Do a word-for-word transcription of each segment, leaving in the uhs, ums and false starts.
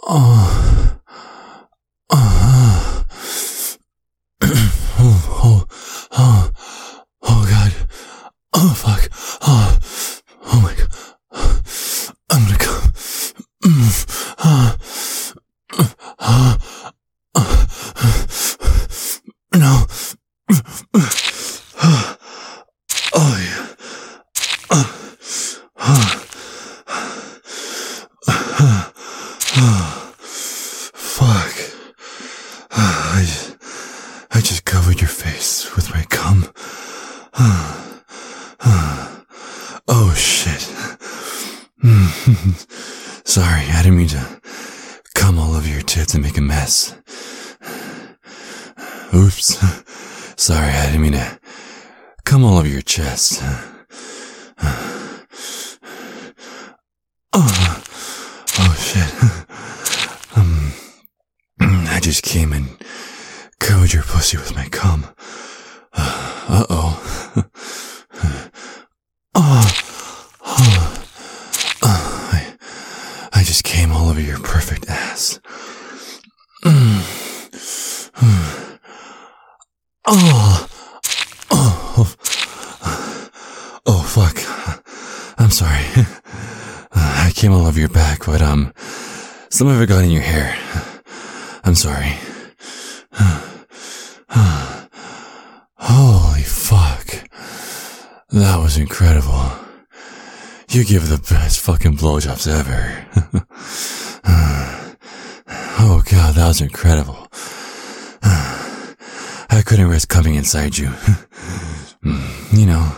Oh, oh, oh, oh, oh, God. Oh, fuck. Oh, oh my God. I'm gonna come. Oh, oh, no. Oh, yeah. Fuck. I just, I just covered your face with my cum. Oh, shit. Sorry, I didn't mean to cum all over your tits and make a mess. Oops. Sorry, I didn't mean to cum all over your chest. Oh, oh shit. Um, I just came and covered your pussy with my cum. Uh-oh. Oh, oh, oh, I, I just came all over your perfect ass. Mm. Oh, oh, oh, fuck. I'm sorry. I came all over your back, but, um, some of it got in your hair. I'm sorry. Holy fuck. That was incredible. You give the best fucking blowjobs ever. Oh god, that was incredible. I couldn't risk coming inside you. You know.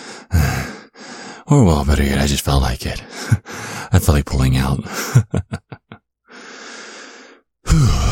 Or well, better yet, I just felt like it. I felt like pulling out.